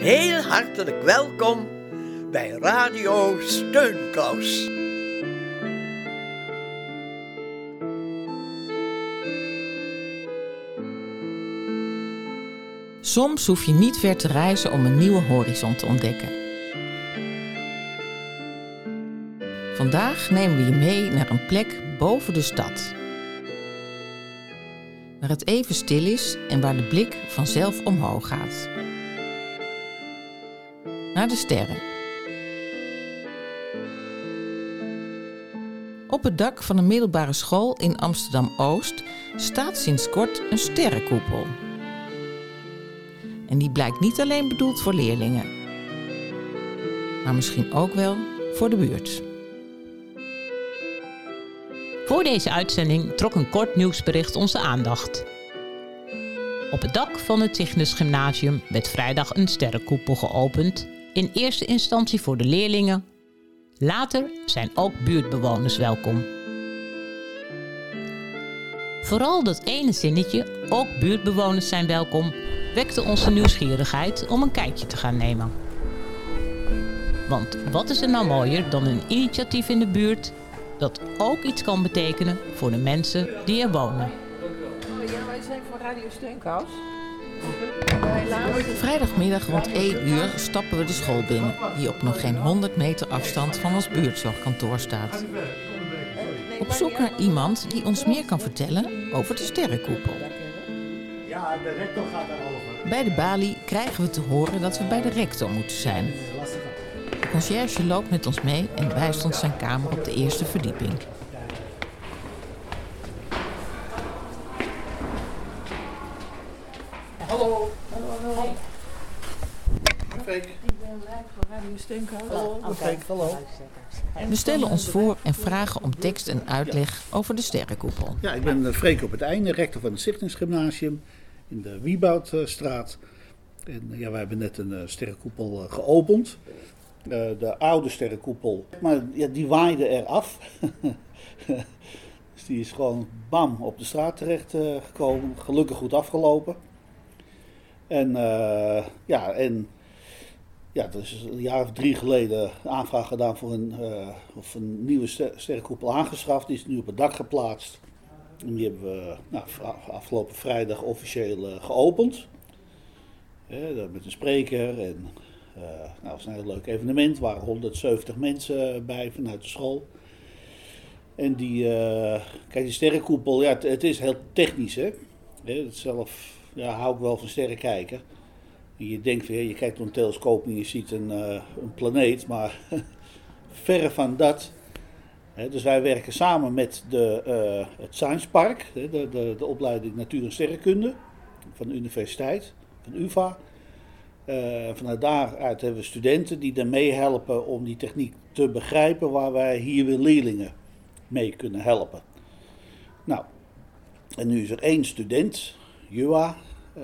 Heel hartelijk welkom bij Radio Steunkous. Soms hoef je niet ver te reizen om een nieuwe horizon te ontdekken. Vandaag nemen we je mee naar een plek boven de stad. Waar het even stil is en waar de blik vanzelf omhoog gaat. Naar de sterren. Op het dak van een middelbare school in Amsterdam-Oost staat sinds kort een sterrenkoepel. En die blijkt niet alleen bedoeld voor leerlingen, maar misschien ook wel voor de buurt. Voor deze uitzending trok een kort nieuwsbericht onze aandacht. Op het dak van het Cygnus Gymnasium werd vrijdag een sterrenkoepel geopend. In eerste instantie voor de leerlingen. Later zijn ook buurtbewoners welkom. Vooral dat ene zinnetje, ook buurtbewoners zijn welkom, wekte onze nieuwsgierigheid om een kijkje te gaan nemen. Want wat is er nou mooier dan een initiatief in de buurt dat ook iets kan betekenen voor de mensen die er wonen. Ja, wij zijn van Radio Steunkous. Vrijdagmiddag rond 1 uur stappen we de school binnen, die op nog geen 100 meter afstand van ons buurtzorgkantoor staat. Op zoek naar iemand die ons meer kan vertellen over de sterrenkoepel. Ja, de rector gaat daarover. Bij de balie krijgen we te horen dat we bij de rector moeten zijn. De conciërge loopt met ons mee en wijst ons zijn kamer op de eerste verdieping. Hallo. Freek. Ik ben Lijk van Radio Steunkous. Hallo. Freek, hallo. We stellen ons voor en vragen om tekst en uitleg over de sterrenkoepel. Ja, ik ben Freek op het einde, rector van het Cygnus Gymnasium in de Wieboudstraat. En ja, wij hebben net een sterrenkoepel geopend. De oude sterrenkoepel, maar ja, die waaide eraf. Dus die is gewoon bam op de straat terecht gekomen. Gelukkig goed afgelopen. En er is een jaar of 3 geleden aanvraag gedaan voor een nieuwe sterrenkoepel aangeschaft. Die is nu op het dak geplaatst. En die hebben we afgelopen vrijdag officieel geopend. Met een spreker. En dat was een heel leuk evenement. Er waren 170 mensen bij vanuit de school. En die sterrenkoepel, ja, het is heel technisch, hè. Zelf hou ik wel van sterren kijken. Je denkt van, je kijkt door een telescoop en je ziet een planeet, maar verre van dat. Dus wij werken samen met het Science Park, de opleiding Natuur en Sterrenkunde van de universiteit, van UvA. Vanuit daaruit hebben we studenten die er meehelpen om die techniek te begrijpen, waar wij hier weer leerlingen mee kunnen helpen. Nou, en nu is er 1 student, Jua.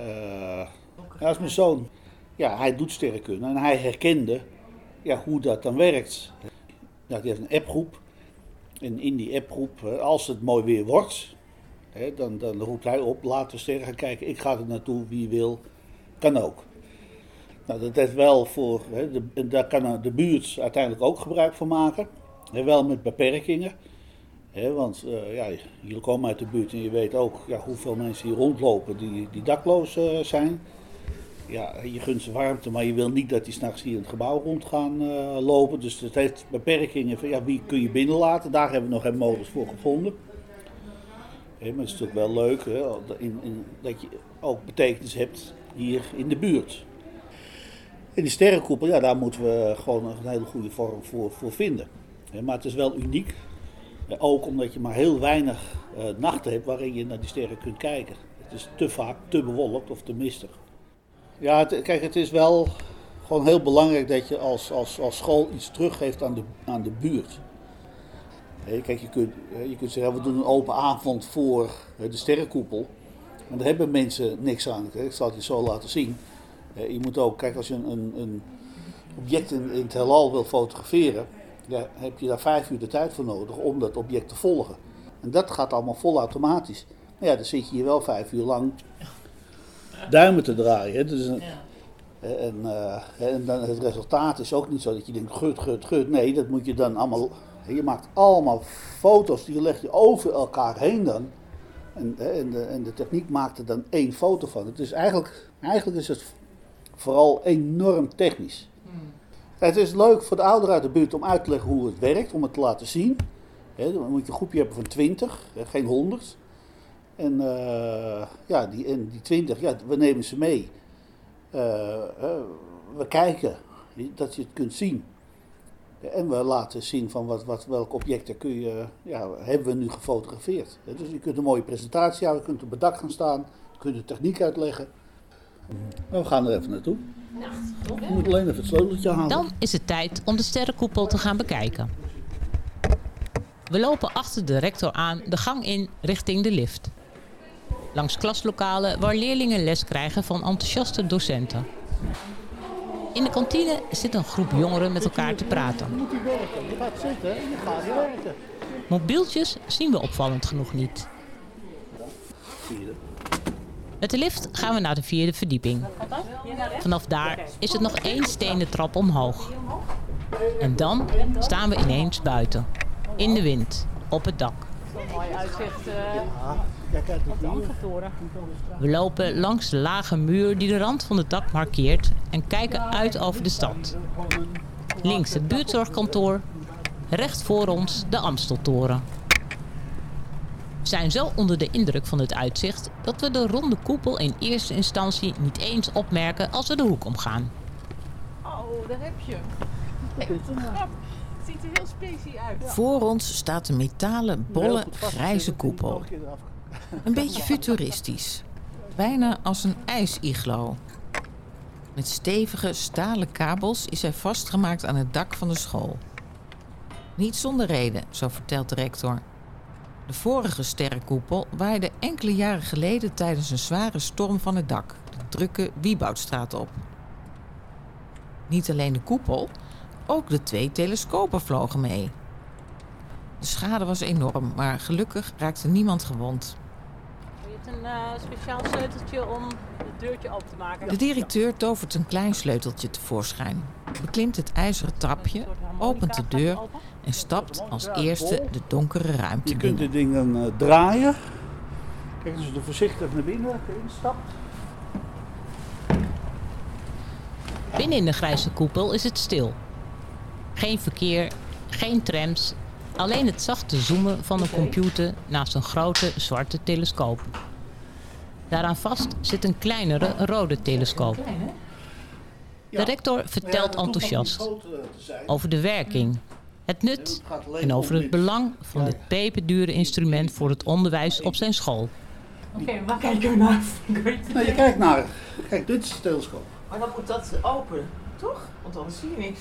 Dat is mijn zoon. Ja, hij doet sterrenkunde en hij herkende hoe dat dan werkt. Ja, die heeft een appgroep. En in die appgroep, als het mooi weer wordt, dan roept hij op, laten we sterren gaan kijken. Ik ga er naartoe, wie wil, kan ook. Nou, dat heeft wel voor, daar kan de buurt uiteindelijk ook gebruik van maken. Wel met beperkingen. Want jullie komen uit de buurt en je weet ook hoeveel mensen hier rondlopen die dakloos zijn. Ja, je gunt ze warmte, maar je wil niet dat die 's nachts hier in het gebouw rond gaan lopen. Dus het heeft beperkingen van wie kun je binnenlaten. Daar hebben we nog geen modus voor gevonden. Maar het is natuurlijk wel leuk dat je ook betekenis hebt hier in de buurt. En die sterrenkoepel, daar moeten we gewoon een hele goede vorm voor vinden. Maar het is wel uniek. Ook omdat je maar heel weinig nachten hebt waarin je naar die sterren kunt kijken. Het is te vaak te bewolkt of te mistig. Ja, het is wel gewoon heel belangrijk dat je als school iets teruggeeft aan de buurt. Kijk, je kunt zeggen, we doen een open avond voor de sterrenkoepel. Maar daar hebben mensen niks aan. Ik zal het je zo laten zien. Je moet ook, kijk, als je een object in het heelal wil fotograferen, heb je daar 5 uur de tijd voor nodig om dat object te volgen. En dat gaat allemaal volautomatisch. Maar dan zit je hier wel 5 uur lang duimen te draaien. Hè. Dus En dan het resultaat is ook niet zo dat je denkt gut. Nee, dat moet je dan allemaal... Je maakt allemaal foto's, die leg je over elkaar heen dan. En de techniek maakt er dan 1 foto van. Het is eigenlijk is het vooral enorm technisch. Het is leuk voor de ouderen uit de buurt om uit te leggen hoe het werkt, om het te laten zien. Dan moet je een groepje hebben van 20, geen 100. En die 20, we nemen ze mee. We kijken dat je het kunt zien. En we laten zien van welke objecten hebben we nu gefotografeerd. Dus je kunt een mooie presentatie houden, je kunt op het dak gaan staan, je kunt de techniek uitleggen. En we gaan er even naartoe. Je moet alleen even het sleuteltje halen. Dan is het tijd om de sterrenkoepel te gaan bekijken. We lopen achter de rector aan de gang in richting de lift. Langs klaslokalen waar leerlingen les krijgen van enthousiaste docenten. In de kantine zit een groep jongeren met elkaar te praten. Je moet hier werken, je gaat zitten en je gaat hier werken. Mobieltjes zien we opvallend genoeg niet. Met de lift gaan we naar de 4e verdieping. Vanaf daar is het nog 1 stenen trap omhoog. En dan staan we ineens buiten. In de wind, op het dak. Mooi uitzicht op de Amsteltoren. We lopen langs de lage muur die de rand van het dak markeert en kijken uit over de stad. Links het buurtzorgkantoor, recht voor ons de Amsteltoren. We zijn zo onder de indruk van het uitzicht dat we de ronde koepel in eerste instantie niet eens opmerken als we de hoek omgaan. Oh, daar heb je hem. Het ziet er heel specie uit. Voor ons staat een metalen, bolle, grijze koepel. Een beetje futuristisch. Bijna als een ijsiglo. Met stevige stalen kabels is hij vastgemaakt aan het dak van de school. Niet zonder reden, zo vertelt de rector. De vorige sterrenkoepel waaide enkele jaren geleden tijdens een zware storm van het dak, de drukke Wieboudstraat op. Niet alleen de koepel, ook de 2 telescopen vlogen mee. De schade was enorm, maar gelukkig raakte niemand gewond. Je hebt een speciaal sleuteltje om het deurtje open te maken. De directeur tovert een klein sleuteltje tevoorschijn, beklimt het ijzeren trapje, opent de deur en stapt als eerste de donkere ruimte Je kunt binnen. dit ding dan draaien. Kijk, als je er voorzichtig naar binnen instapt. Binnen in de grijze koepel is het stil. Geen verkeer, geen trams, alleen het zachte zoomen van een computer naast een grote zwarte telescoop. Daaraan vast zit een kleinere rode telescoop. De rector vertelt enthousiast over de werking, het nut en over het belang van dit peperdure instrument voor het onderwijs op zijn school. Oké, waar kijken we naar? Nou, je kijkt naar. Kijk, dit is de telescoop. Maar dan moet dat open, toch? Want anders zie je niks.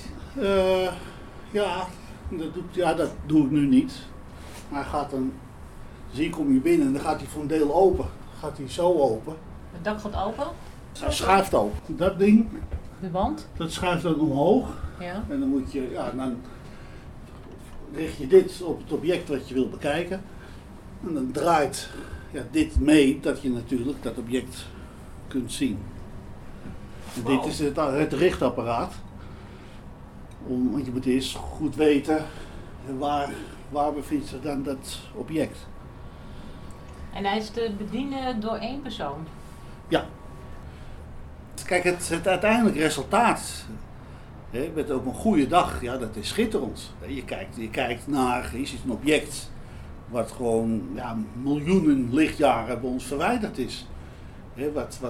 Dat doe ik nu niet. Maar hij gaat dan, kom je binnen en dan gaat hij voor een deel open. Gaat hij zo open. Het dak gaat open, Hij schuift open. Dat ding, de wand. dat schuift dan omhoog. Ja. En dan moet je, dan richt je dit op het object wat je wil bekijken. En dan draait dit mee dat je natuurlijk dat object kunt zien. En dit is het richtapparaat. Want je moet eerst goed weten waar bevindt zich dan dat object. En hij is te bedienen door 1 persoon. Ja. Kijk, het uiteindelijke resultaat, met ook een goede dag, dat is schitterend. Je kijkt naar, je ziet een object wat gewoon miljoenen lichtjaren bij ons verwijderd is. Je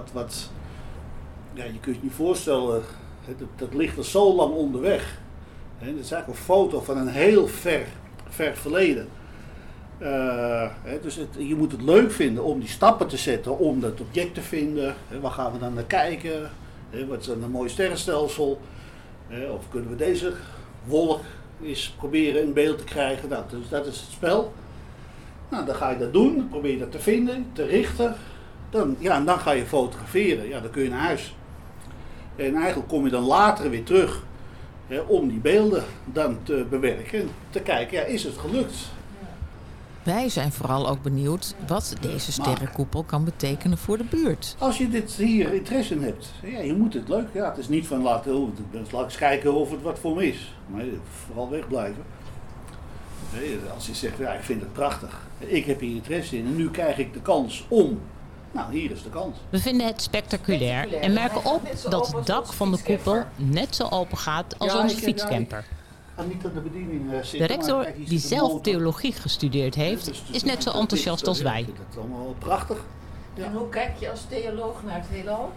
kunt je niet voorstellen, dat ligt er zo lang onderweg. Dat is eigenlijk een foto van een heel ver verleden. Dus je moet het leuk vinden om die stappen te zetten om dat object te vinden. Waar gaan we dan naar kijken? Wat is dan een mooi sterrenstelsel? Of kunnen we deze wolk eens proberen in beeld te krijgen? Dus dat is het spel. Nou, dan ga je dat doen, probeer je dat te vinden, te richten. En dan ga je fotograferen. Dan kun je naar huis. En eigenlijk kom je dan later weer terug om die beelden dan te bewerken. En te kijken, is het gelukt? Wij zijn vooral ook benieuwd wat deze sterrenkoepel kan betekenen voor de buurt. Als je dit hier interesse in hebt, ja, je moet het leuk. Ja, het is niet van laat eens kijken of het wat voor me is. Nee, vooral wegblijven. Nee, als je zegt, ja, ik vind het prachtig. Ik heb hier interesse in en nu krijg ik de kans om. Nou, hier is de kans. We vinden het spectaculair en merken op dat het dak van de koepel net zo open gaat als onze fietscamper. De rector, die zelf theologie gestudeerd heeft, is net zo enthousiast als wij. Ik vind het allemaal prachtig. Ja. En hoe kijk je als theoloog naar het heelal?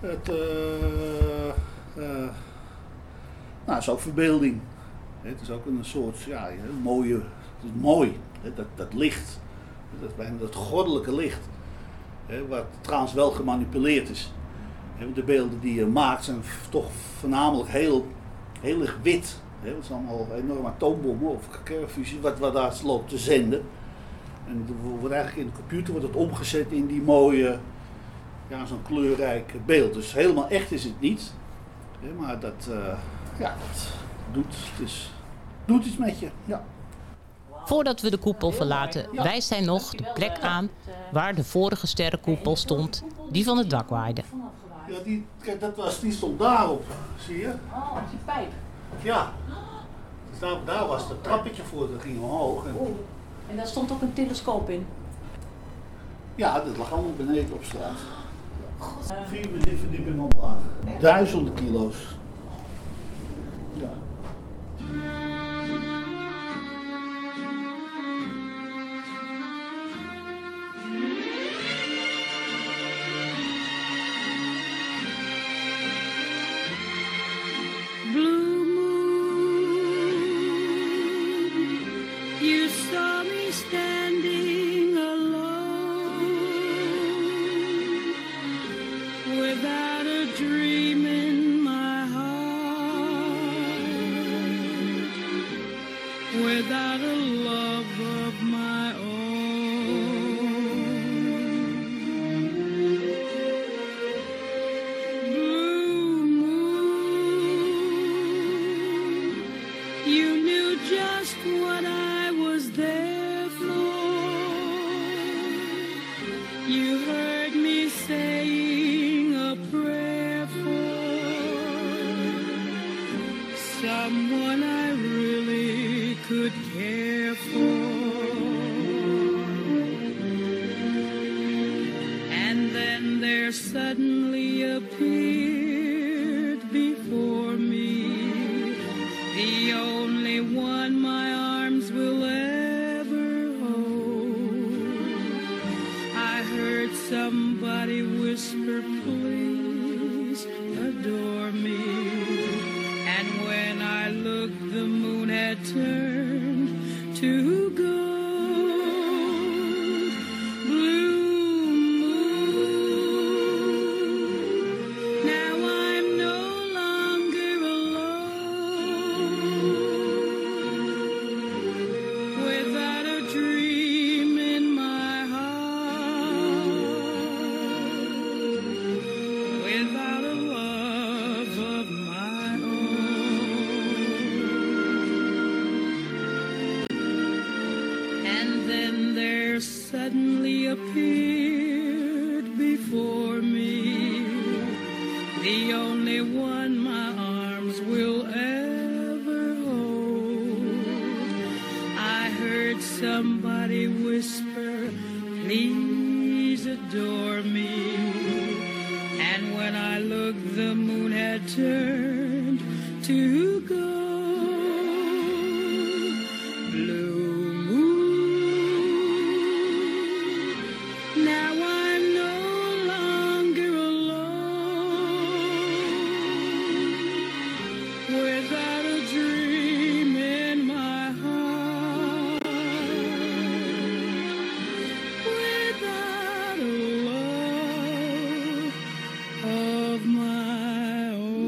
Het is ook verbeelding. Het is ook een soort, ja, een mooie, het is mooi. Dat licht, dat goddelijke licht. Wat trouwens wel gemanipuleerd is. De beelden die je maakt zijn toch voornamelijk heel erg wit. Het is allemaal enorme atoombommen of kernfusie wat daar loopt te zenden. En wordt eigenlijk in de computer wordt het omgezet in die mooie, ja, zo'n kleurrijk beeld. Dus helemaal echt is het niet. Maar dat doet iets met je. Ja. Voordat we de koepel verlaten, wijst hij nog de plek aan waar de vorige sterrenkoepel stond, die van het dak waaide. Ja, die stond daarop, zie je? Oh, die pijp. Ja. Dus daar was het trappetje voor, dat ging omhoog. En daar stond ook een telescoop in. Ja, dat lag allemaal beneden op straat. 4 verdiepingen omlaag. Duizenden kilo's. Ja. Without a love of my own, blue moon, you knew just what I was there for. You heard me saying a prayer for someone I really could care for. And then there suddenly appeared before me the only one my arms will ever hold. I heard somebody whisper, please adore me. And when I looked, the moon had turned to gold. Blue moon, now I'm no longer alone. Without a dream in my heart, without a love of my own. And then there suddenly appeared before me the only one my arms will ever hold. I heard somebody whisper, please adore me. And when I looked, the moon had turned to gold. Blue moon, now I'm no longer alone. Without a dream in my heart, without a love of my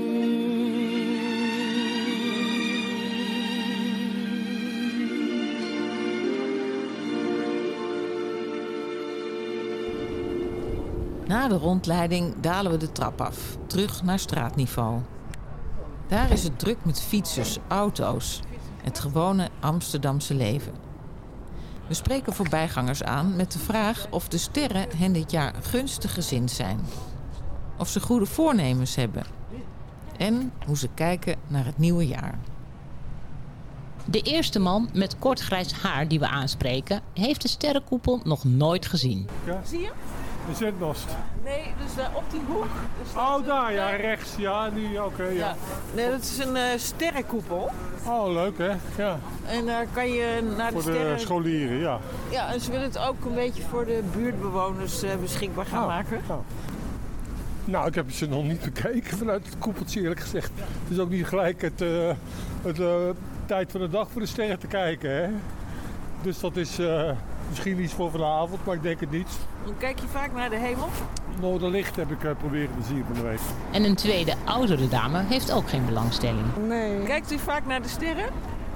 Na de rondleiding dalen we de trap af, terug naar straatniveau. Daar is het druk met fietsers, auto's, het gewone Amsterdamse leven. We spreken voorbijgangers aan met de vraag of de sterren hen dit jaar gunstig gezind zijn. Of ze goede voornemens hebben. En hoe ze kijken naar het nieuwe jaar. De eerste man met kort grijs haar die we aanspreken, heeft de sterrenkoepel nog nooit gezien. Zie je? De zendmast. Nee, dus daar op die hoek. Oh, daar, ja, rechts. Ja, nu, oké, ja. Ja. Nee, dat is een sterrenkoepel. Oh, leuk, hè? Ja. En daar kan je naar de Voor sterren... de scholieren, ja. Ja, en ze willen het ook een beetje voor de buurtbewoners beschikbaar gaan maken. Oh. Nou, ik heb ze nog niet bekeken vanuit het koepeltje, eerlijk gezegd. Het is ook niet gelijk het tijd van de dag voor de sterren te kijken, hè? Dus dat is misschien iets voor vanavond, maar ik denk het niet. Dan kijk je vaak naar de hemel. Noorderlicht heb ik proberen te zien van de week. En een tweede, oudere dame heeft ook geen belangstelling. Nee. Kijkt u vaak naar de sterren?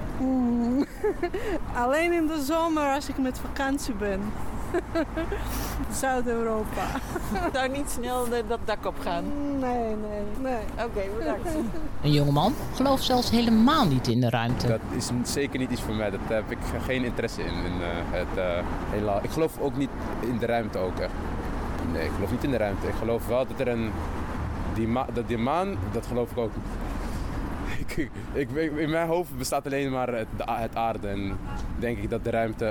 Alleen in de zomer als ik met vakantie ben. Zuid-Europa. Zou niet snel dat dak op gaan? Nee. Oké, bedankt. Een jongeman gelooft zelfs helemaal niet in de ruimte. Dat is zeker niet iets voor mij. Daar heb ik geen interesse in. Het heelal. Ik geloof ook niet in de ruimte ook echt. Nee, ik geloof niet in de ruimte. Ik geloof wel dat er die maan, dat geloof ik ook niet. In mijn hoofd bestaat alleen maar het aarde. En denk ik dat de ruimte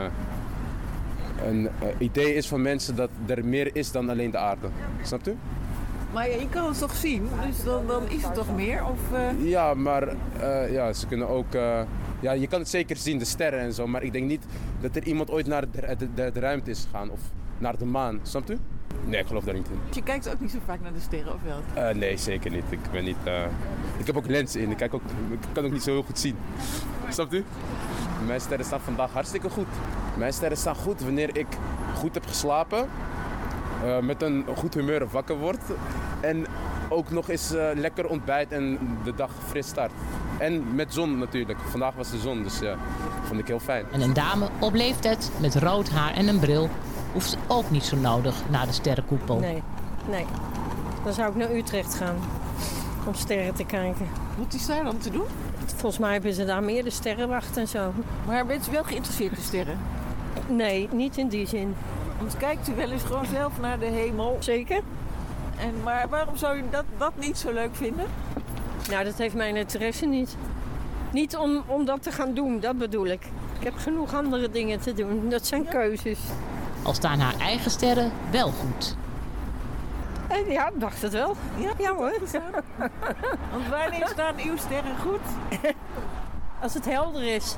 een idee is van mensen dat er meer is dan alleen de aarde. Snapt u? Maar je kan het toch zien, dus dan is het toch meer? Of, Ja, maar ze kunnen ook... je kan het zeker zien, de sterren en zo. Maar ik denk niet dat er iemand ooit naar de ruimte is gegaan of naar de maan. Snapt u? Nee, ik geloof daar niet in. Je kijkt ook niet zo vaak naar de sterren, of wel? Nee, zeker niet. Ik ben niet... ik heb ook lenzen in. Ik kan ook niet zo heel goed zien. Snapt u? Mijn sterren staan vandaag hartstikke goed. Mijn sterren staan goed wanneer ik goed heb geslapen. Met een goed humeur wakker word. En ook nog eens lekker ontbijt en de dag fris start. En met zon natuurlijk. Vandaag was de zon, dus vond ik heel fijn. En een dame op leeftijd met rood haar en een bril hoeft ook niet zo nodig naar de sterrenkoepel. Nee. Dan zou ik naar Utrecht gaan om sterren te kijken. Wat is daar dan te doen? Volgens mij hebben ze daar meer de sterrenwacht en zo. Maar bent u wel geïnteresseerd in sterren? Nee, niet in die zin. Want kijkt u wel eens gewoon zelf naar de hemel? Zeker? Maar waarom zou u dat niet zo leuk vinden? Nou, dat heeft mijn interesse niet. Niet om dat te gaan doen, dat bedoel ik. Ik heb genoeg andere dingen te doen. Dat zijn keuzes. Al staan haar eigen sterren wel goed. Ja, ik dacht het wel. Ja hoor. Want wanneer staan uw sterren goed? Als het helder is.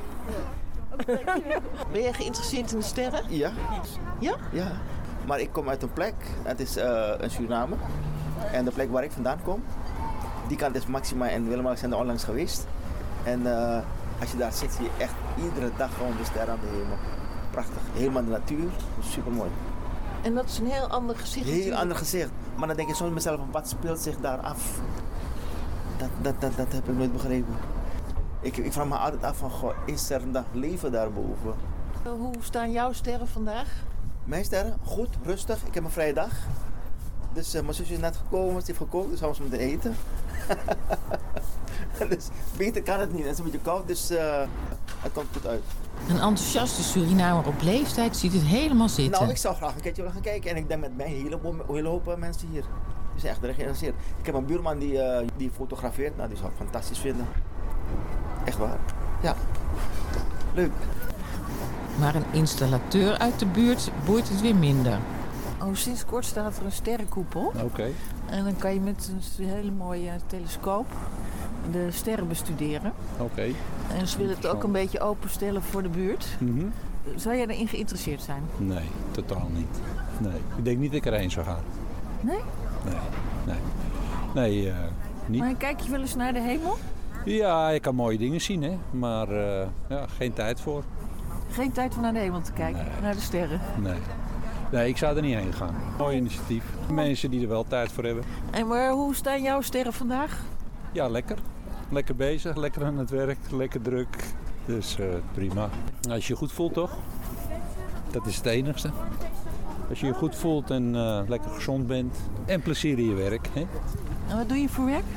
Ben je geïnteresseerd in de sterren? Ja. Ja? Ja. Maar ik kom uit een plek, het is een Suriname. En de plek waar ik vandaan kom, die kant is Maxima en Willem zijn er onlangs geweest. En als je daar zit, zie je echt iedere dag gewoon de sterren aan de hemel. Prachtig. Helemaal de natuur. Super mooi. En dat is een heel ander gezicht. Heel ander gezicht. Maar dan denk je soms mezelf, wat speelt zich daar af? Dat heb ik nooit begrepen. Ik vraag me altijd af van, goh, is er nog leven daarboven? Hoe staan jouw sterren vandaag? Mijn sterren? Goed, rustig. Ik heb een vrije dag. Dus mijn zusje is net gekomen, ze heeft gekookt, dus gaan we ze moeten eten. Dus beter kan het niet. Het is een beetje koud, dus het komt goed uit. Een enthousiaste Surinamer op leeftijd ziet het helemaal zitten. Nou, ik zou graag een keertje willen gaan kijken. En ik denk met mij een hele hoop mensen hier. Die zijn echt erg geïnteresseerd. Ik heb een buurman die fotografeert. Nou, die zou het fantastisch vinden. Echt waar. Ja. Leuk. Maar een installateur uit de buurt boeit het weer minder. Oh, sinds kort staat er een sterrenkoepel. Oké. En dan kan je met een hele mooie telescoop de sterren bestuderen. Oké. En ze willen het ook een beetje openstellen voor de buurt. Mhm. Zou jij erin geïnteresseerd zijn? Nee, totaal niet. Nee, ik denk niet dat ik erheen zou gaan. Nee? Nee, niet. Maar kijk je wel eens naar de hemel? Ja, je kan mooie dingen zien, hè. Maar geen tijd voor. Geen tijd om naar de hemel te kijken, naar de sterren. Nee, ik zou er niet heen gaan. Mooi initiatief. Mensen die er wel tijd voor hebben. En maar hoe staan jouw sterren vandaag? Ja, lekker. Lekker bezig, lekker aan het werk, lekker druk. Dus prima. Als je je goed voelt, toch? Dat is het enigste. Als je je goed voelt en lekker gezond bent en plezier in je werk. Hè? En wat doe je voor werk?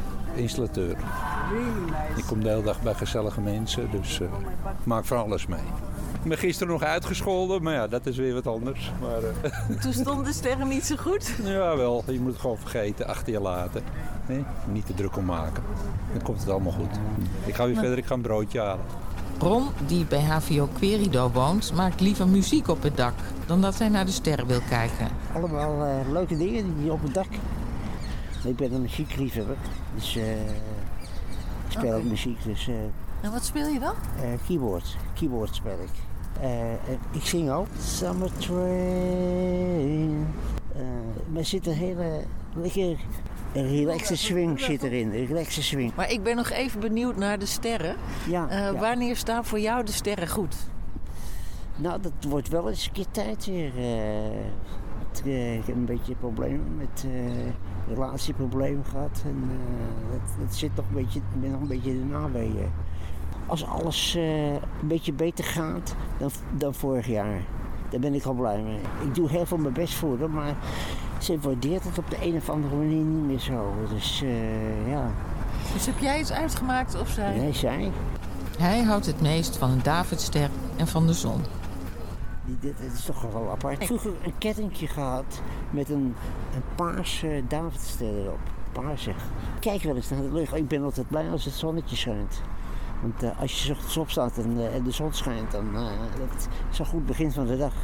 Installateur. Ik kom de hele dag bij gezellige mensen, dus ik maak van alles mee. Ik ben gisteren nog uitgescholden, maar ja, dat is weer wat anders. Maar, Toen stonden de sterren niet zo goed. ja, wel. Je moet het gewoon vergeten, achter je laten. Nee? Niet te druk om maken. Dan komt het allemaal goed. Ik ga weer verder, ik ga een broodje halen. Ron, die bij HVO Querido woont, maakt liever muziek op het dak dan dat hij naar de sterren wil kijken. Allemaal leuke dingen die op het dak. Ik ben een muziekliefhebber, dus ik speel ook muziek. Dus, En wat speel je dan? Keyboard speel ik. Ik zing ook. Summer Train. Maar er zit een hele lekker relaxe swing zit erin. Relaxe swing. Maar ik ben nog even benieuwd naar de sterren. Ja. Wanneer staan voor jou de sterren goed? Nou, dat wordt wel eens een keer tijd weer. Ik heb een beetje problemen met relatieproblemen gehad. En dat zit nog een beetje, ik ben nog een beetje erna bij. Als alles een beetje beter gaat dan vorig jaar. Daar ben ik al blij mee. Ik doe heel veel mijn best voor haar, maar ze waardeert het op de een of andere manier niet meer zo. Dus ja. Dus heb jij iets uitgemaakt of zij? Nee, zij. Hij houdt het meest van een Davidster en van de zon. Dit is toch wel apart. Vroeger een kettingje gehad met een paarse Davidster erop. Paarsig. Kijk wel eens naar de lucht. Ik ben altijd blij als het zonnetje schijnt. Want als je 's ochtends opstaat en de zon schijnt, dan dat is een goed begin van de dag.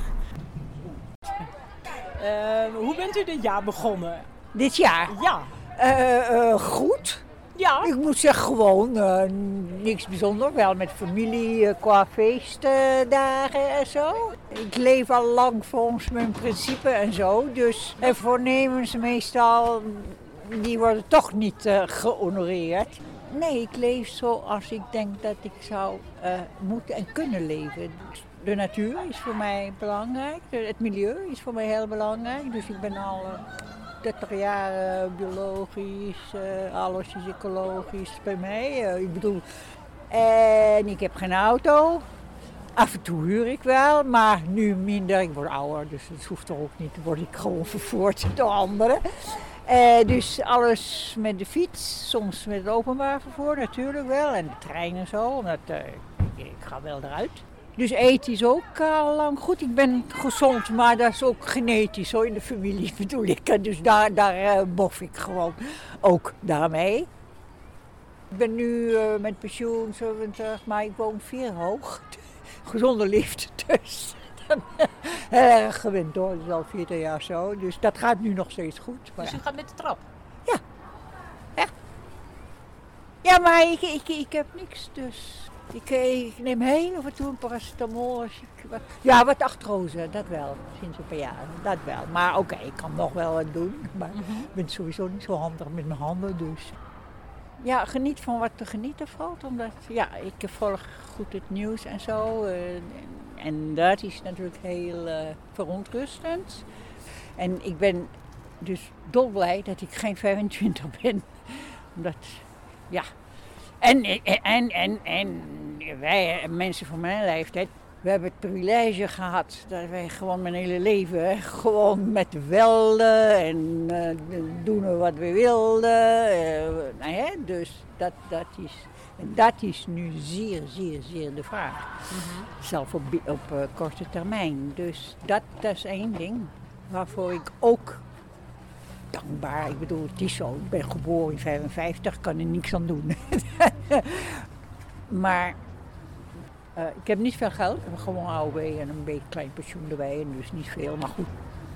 Hoe bent u dit jaar begonnen? Dit jaar? Ja. Goed. Ja. Ik moet zeggen gewoon niks bijzonders. Wel met familie qua feestdagen en zo. Ik leef al lang volgens mijn principe en zo. Dus voornemens meestal, die worden toch niet gehonoreerd. Nee, ik leef zoals ik denk dat ik zou moeten en kunnen leven. De natuur is voor mij belangrijk. Het milieu is voor mij heel belangrijk. Dus ik ben al 30 jaar biologisch, alles is ecologisch bij mij. Ik bedoel, en ik heb geen auto. Af en toe huur ik wel, maar nu minder. Ik word ouder, dus dat hoeft toch ook niet. Dan word ik gewoon vervoerd door anderen. Dus alles met de fiets, soms met het openbaar vervoer natuurlijk wel. En de trein en zo, omdat ik ga wel eruit. Dus eten is ook al lang goed. Ik ben gezond, maar dat is ook genetisch, zo in de familie bedoel ik. Dus daar bof ik gewoon ook daarmee. Ik ben nu met pensioen 70, maar ik woon 4 hoog. Gezonde liefde dus. Heel erg gewend hoor, dat is al 40 jaar zo. Dus dat gaat nu nog steeds goed. Maar Dus u gaat met de trap? Ja. Ja, maar ik heb niks dus. Ik neem heel af en toe een paracetamol als ik wat artrose, dat wel, sinds een paar jaar, dat wel. Maar oké, ik kan nog wel wat doen, maar ik ben sowieso niet zo handig met mijn handen, dus. Ja, geniet van wat te genieten valt, omdat ik volg goed het nieuws en zo. En dat is natuurlijk heel verontrustend. En ik ben dus dolblij dat ik geen 25 ben, omdat, ja. En wij, mensen van mijn leeftijd, we hebben het privilege gehad dat wij gewoon mijn hele leven gewoon met welden en doen wat we wilden. Dus dat is nu zeer, zeer, zeer de vraag. Zelf op korte termijn. Dus dat is één ding waarvoor ik ook dankbaar. Ik bedoel, het is zo. Ik ben geboren in 55, kan er niks aan doen. Maar ik heb niet veel geld. Ik heb gewoon AOW en een beetje klein pensioen erbij. En dus niet veel, maar goed.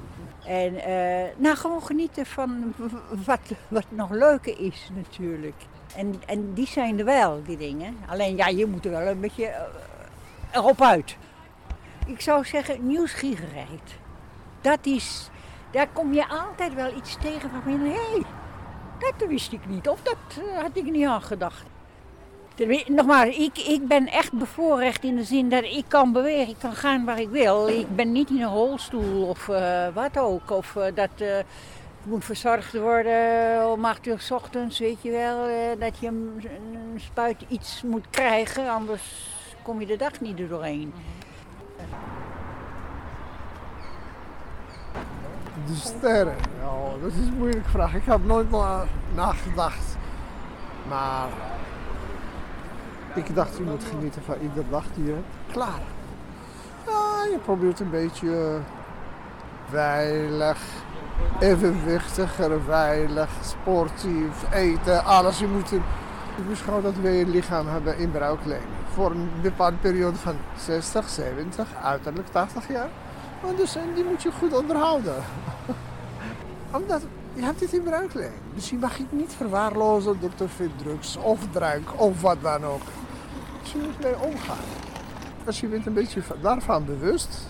En gewoon genieten van wat nog leuker is natuurlijk. En die zijn er wel, die dingen. Alleen je moet er wel een beetje erop uit. Ik zou zeggen, nieuwsgierigheid. Daar kom je altijd wel iets tegen van hé, dat wist ik niet. Of dat had ik niet aan gedacht. Nogmaals, ik ben echt bevoorrecht in de zin dat ik kan bewegen. Ik kan gaan waar ik wil. Ik ben niet in een rolstoel of wat ook. Of dat moet verzorgd worden om 8 uur 's ochtends, weet je wel. Dat je een spuit iets moet krijgen, anders kom je de dag niet er doorheen. De sterren, dat is een moeilijke vraag. Ik heb nooit nagedacht. Maar ik dacht, je moet genieten van iedere dag die je hebt. Klaar. Ja, je probeert een beetje veilig, evenwichtiger, veilig, sportief, eten, alles. Ik beschouw dat wij een lichaam hebben in bruikleen. Voor een bepaalde periode van 60, 70, uiterlijk 80 jaar. Dus die moet je goed onderhouden. Omdat je hebt het in bruikleen. Dus je mag het niet verwaarlozen door te veel drugs of drank of wat dan ook. Dus je moet mee omgaan. Dus je bent een beetje daarvan bewust.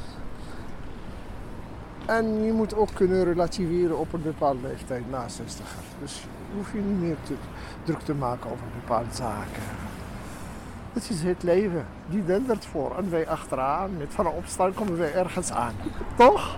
En je moet ook kunnen relativeren op een bepaalde leeftijd na 60. Dus hoef je niet meer druk te maken over bepaalde zaken. Het is het leven. Die dendert voor en wij achteraan. Met van opstaan komen wij ergens aan. Toch?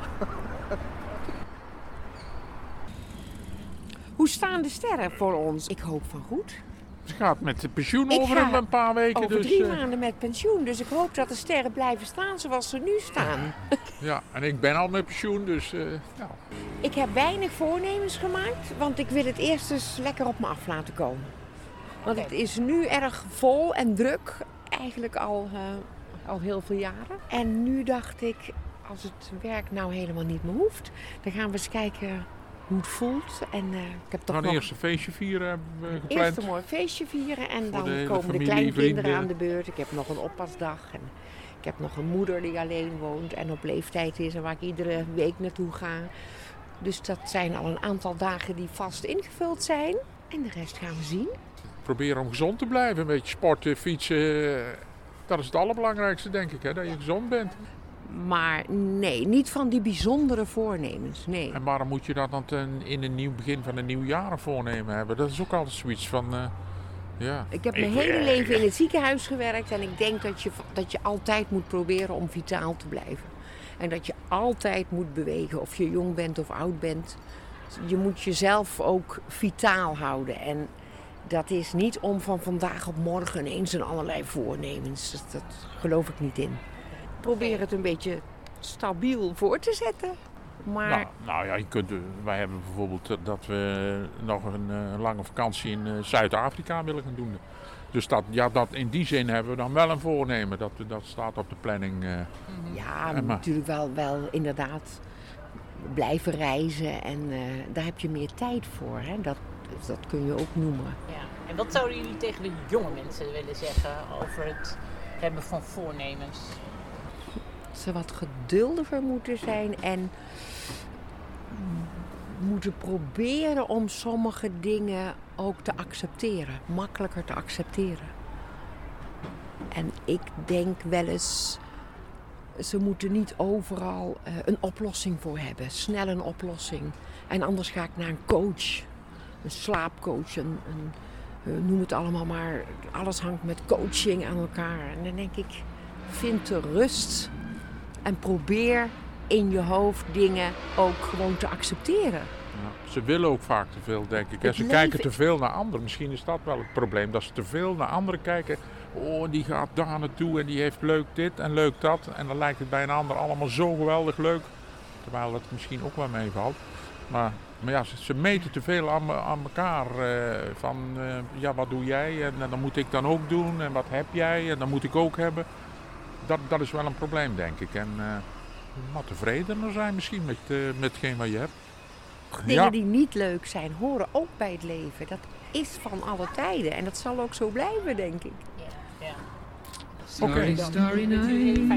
Hoe staan de sterren voor ons? Ik hoop van goed. Ze gaat met de pensioen over een paar weken. Over dus, 3 maanden met pensioen. Dus ik hoop dat de sterren blijven staan zoals ze nu staan. Ja, en ik ben al met pensioen, dus ja. Ik heb weinig voornemens gemaakt, want ik wil het eerst eens lekker op me af laten komen. Want het is nu erg vol en druk, eigenlijk al heel veel jaren. En nu dacht ik, als het werk nou helemaal niet meer hoeft, dan gaan we eens kijken hoe het voelt. En ik heb toch nog eerst een feestje vieren hebben we gepland. Eerst een mooi feestje vieren en dan de komen familie, de kleinkinderen vrienden. aan de beurt. Ik heb nog een oppasdag en ik heb nog een moeder die alleen woont en op leeftijd is en waar ik iedere week naartoe ga. Dus dat zijn al een aantal dagen die vast ingevuld zijn. En de rest gaan we zien. Proberen om gezond te blijven, een beetje sporten, fietsen. Dat is het allerbelangrijkste, denk ik, hè, dat je gezond bent. Maar nee, niet van die bijzondere voornemens, nee. En waarom moet je dat dan in een nieuw begin van een nieuw jaar een voornemen hebben? Dat is ook altijd zoiets van, ja. Ik heb mijn hele leven in het ziekenhuis gewerkt en ik denk dat je altijd moet proberen om vitaal te blijven. En dat je altijd moet bewegen, of je jong bent of oud bent. Je moet jezelf ook vitaal houden. En dat is niet om van vandaag op morgen ineens een allerlei voornemens. Dat geloof ik niet in. Probeer het een beetje stabiel voor te zetten. Maar... Nou ja, wij hebben bijvoorbeeld dat we nog een lange vakantie in Zuid-Afrika willen gaan doen. Dus dat in die zin hebben we dan wel een voornemen. Dat staat op de planning. Ja, natuurlijk wel inderdaad blijven reizen. En daar heb je meer tijd voor. Hè? Dat kun je ook noemen. Ja. En wat zouden jullie tegen de jonge mensen willen zeggen over het hebben van voornemens? Ze wat geduldiger moeten zijn en moeten proberen om sommige dingen ook te accepteren. Makkelijker te accepteren. En ik denk wel eens, ze moeten niet overal een oplossing voor hebben. Snel een oplossing. En anders ga ik naar een coach. Een slaapcoach, noem het allemaal maar. Alles hangt met coaching aan elkaar. En dan denk ik, vind de rust. En probeer in je hoofd dingen ook gewoon te accepteren. Ja, ze willen ook vaak te veel, denk ik. Ze kijken te veel naar anderen. Misschien is dat wel het probleem. Dat ze te veel naar anderen kijken. Oh, die gaat daar naartoe en die heeft leuk dit en leuk dat. En dan lijkt het bij een ander allemaal zo geweldig leuk. Terwijl dat misschien ook wel meevalt. Maar ja, ze meten te veel aan elkaar. Wat doe jij? En dan moet ik dan ook doen. En wat heb jij? En dat moet ik ook hebben. Dat is wel een probleem, denk ik. En wat tevredener zijn misschien met hetgeen wat je hebt. Dingen die niet leuk zijn, horen ook bij het leven. Dat is van alle tijden. En dat zal ook zo blijven, denk ik. Ja. Starry, starry night.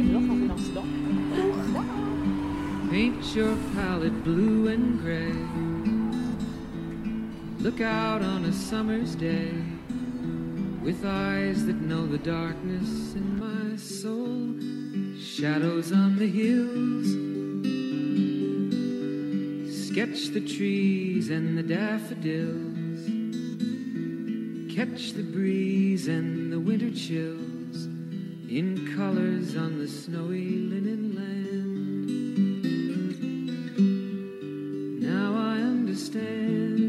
Paint your palette blue and gray. Look out on a summer's day. With eyes that know the darkness in my soul. Shadows on the hills. Sketch the trees and the daffodils. Catch the breeze and the winter chills. In colors on the snowy linen land. Now I understand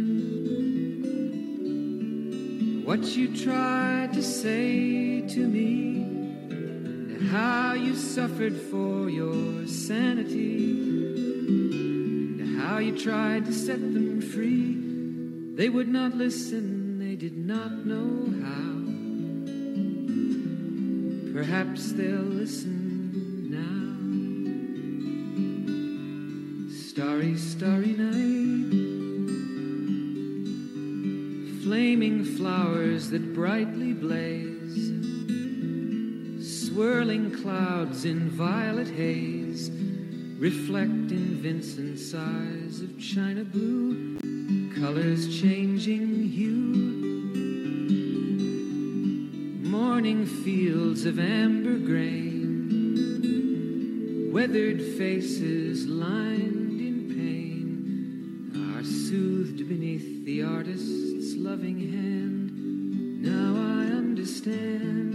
what you tried to say to me, and how you suffered for your sanity, and how you tried to set them free. They would not listen, they did not know how. Perhaps they'll listen now. Starry, starry night. Flaming flowers that brightly blaze. Swirling clouds in violet haze. Reflect in Vincent's eyes of china blue. Colors changing hue. Morning fields of amber grain. Weathered faces lined in pain are soothed beneath the artist's loving hand. Now I understand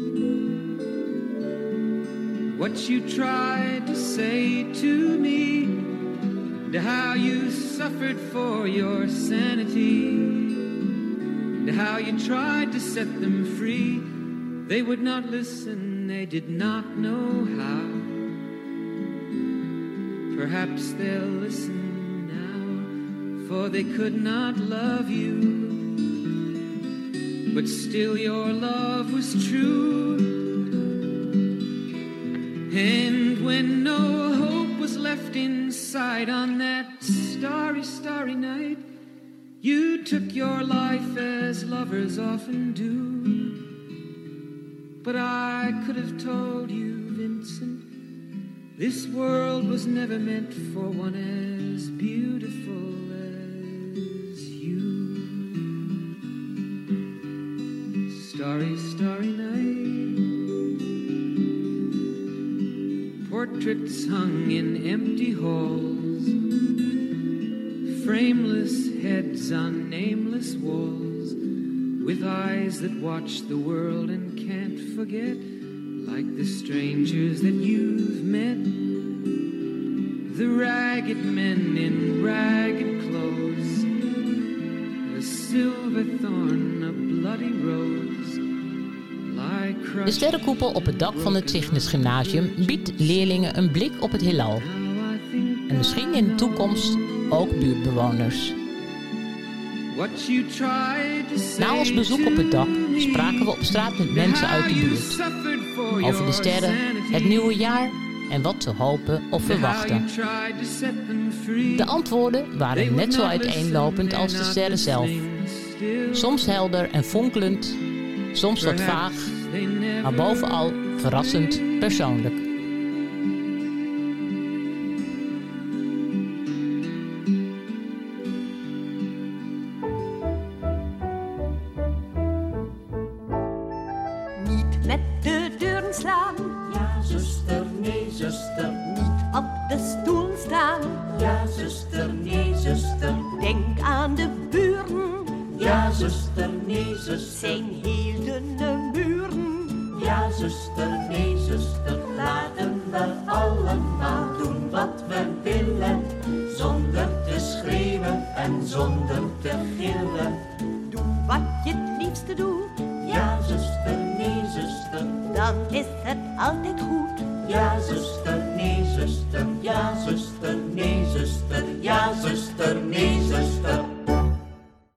what you tried to say to me, and how you suffered for your sanity, and how you tried to set them free. They would not listen, they did not know how. Perhaps they'll listen now, for they could not love you. But still your love was true. And when no hope was left inside on that starry, starry night, you took your life as lovers often do. But I could have told you, Vincent, this world was never meant for one as beautiful as you. Starry, starry night. Portraits hung in empty halls. Frameless heads on nameless walls. With eyes that watch the world and can't forget. Like the strangers that you've met. The ragged men in ragged clothes. A silver thorn, a bloody rose. Like De sterrenkoepel op het dak van het Cygnus Gymnasium biedt leerlingen een blik op het heelal. En misschien in de toekomst ook buurtbewoners. Na ons bezoek op het dak spraken we op straat met mensen uit de buurt. Over de sterren, het nieuwe jaar en wat ze hopen of verwachten. De antwoorden waren net zo uiteenlopend als de sterren zelf. Soms helder en fonkelend, soms wat vaag, maar bovenal verrassend persoonlijk. Niet met de deuren slaan. Ja, zuster, nee, zuster. Niet op de stoel staan. Ja, zuster, nee, zuster. Denk aan de buren. Ja, zuster, nee, zuster. Zijn heel dunne muren. Ja, zuster, nee, zuster. Laten we allemaal doen wat we willen. Zonder te schreeuwen en zonder te gillen. Doe wat je het liefste doet. Ja, zuster, nee, zuster. Dan is het altijd goed. Ja, zuster, nee, zuster. Ja, zuster, nee, zuster. Ja, zuster, nee, zuster.